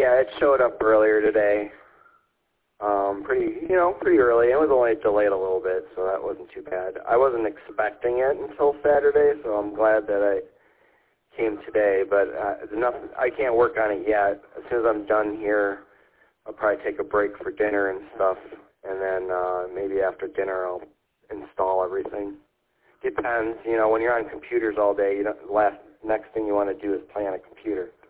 Yeah, it showed up earlier today. Pretty early. It was only delayed a little bit, so that wasn't too bad. I wasn't expecting it until Saturday, so I'm glad that I came today. But I can't work on it yet. As soon as I'm done here, I'll probably take a break for dinner and stuff, and then maybe after dinner I'll install everything. Depends. When you're on computers all day, next thing you want to do is play on a computer.